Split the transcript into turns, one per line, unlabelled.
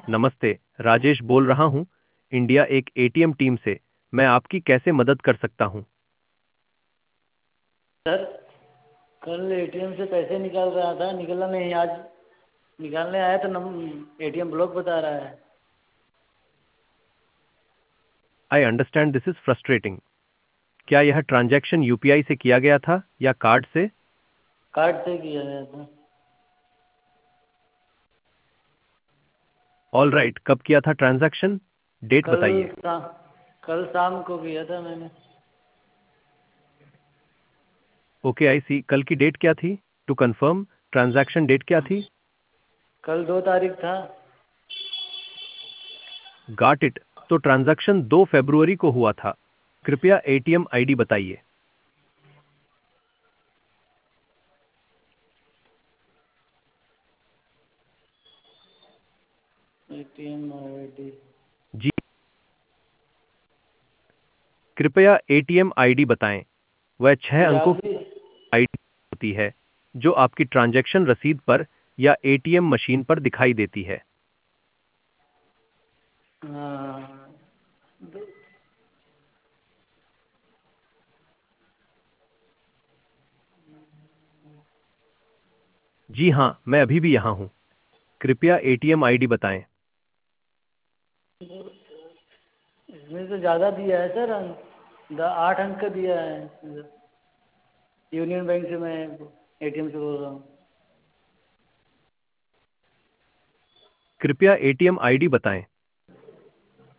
नमस्ते, राजेश बोल रहा हूँ, इंडिया एक एटीएम टीम से। मैं आपकी कैसे मदद कर सकता हूँ?
सर, कल एटीएम से पैसे निकाल रहा था, निकला नहीं आज। निकालने आया तो एटीएम ब्लॉक बता रहा है।
I understand this is frustrating. क्या यह ट्रांजैक्शन यूपीआई से किया गया था या कार्ड से?
कार्ड से किया गया था।
ऑल राइट, कब किया था ट्रांजैक्शन? डेट
कल
बताइए।
शा, कल शाम को किया था मैंने।
Okay, I see. कल की डेट क्या थी? टू कंफर्म, ट्रांजैक्शन डेट क्या थी?
कल 2 तारीख था।
Got it. तो ट्रांजैक्शन 2 फरवरी को हुआ था। कृपया एटीएम आईडी बताइए।
ATM ID.
जी, कृपया एटीएम आईडी बताएं। वह 6
जी आप
अंकों
भी।
आईडी होती है जो आपकी ट्रांजैक्शन रसीद पर या एटीएम मशीन पर दिखाई देती है।
हाँ। दो-
जी हाँ, मैं अभी भी यहाँ हूँ। कृपया एटीएम आईडी बताएं।
इसमें तो ज़्यादा दिया है सर। 8 अंक का दिया है। यूनियन बैंक से मैं एटीएम से बोल रहा हूँ।
कृपया एटीएम आईडी बताएं।